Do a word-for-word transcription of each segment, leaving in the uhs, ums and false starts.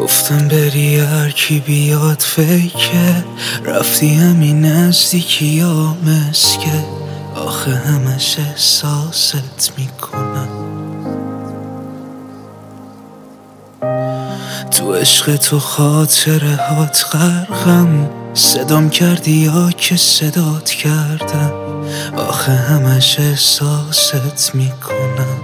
گفتم بری هر کی بیاد فیکه، رفتی همین نزدیکی ها مسکه، آخه همش احساست میکنم. تو عشق تو خاطره هات غرقم، صدام کردی یا که صدات کردم، آخه همش احساست میکنم.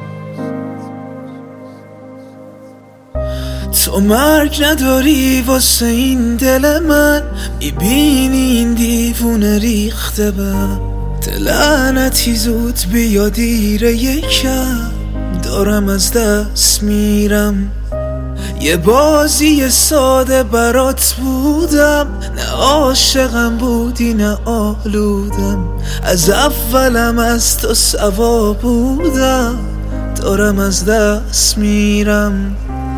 تو مرگ نداری واسه این دل من، میبینی این دیوونه ریخته بم، لعنتی زود بیا دیره یکم، دارم از دست میرم. یه بازی ساده برات بودم، نه عاشقم بودی نه آلودم، از اولم از تو سوا بودم، دارم از دست میرم.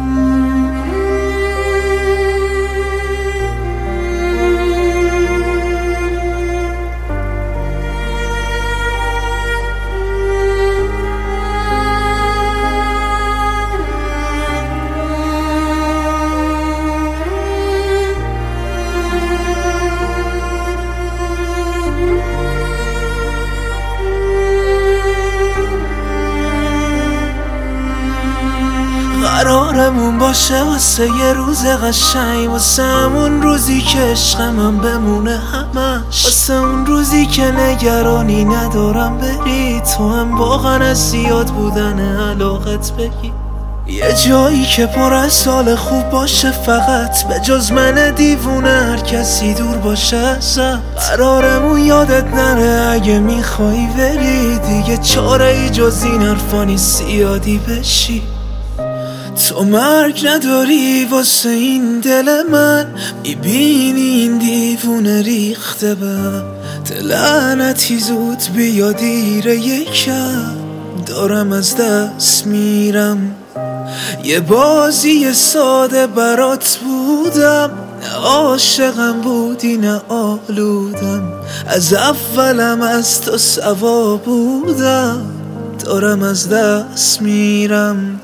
قرارمون باشه واسه یه روز قشنگ، واسه همون روزی که عشقمم بمونه همش، واسه اون روزی که نگرانی ندارم بری، تو هم واقعا از زیاد بودن علاقت بگی، یه جایی که پر از سال خوب باشه، فقط به جز من دیوونه هر کسی دور باشه ازت. قرارمون یادت نره اگه میخوایی بری، دیگه چاره ای جز این حرفا نیست زیادی بشی. تو مرگ نداری واسه این دل من، میبینی این دیوونه ریخته بم، لعنتی زود بیا دیره یکم، دارم از دست میرم. یه بازی ساده برات بودم، نه عاشقم بودی نه آلودم، از اولم از تو سوا بودم، دارم از دست میرم.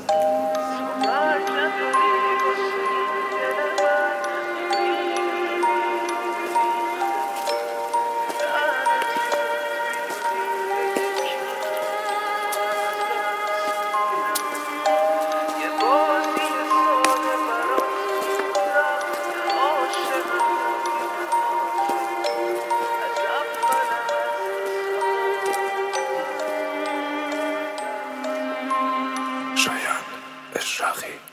شایان اشراقی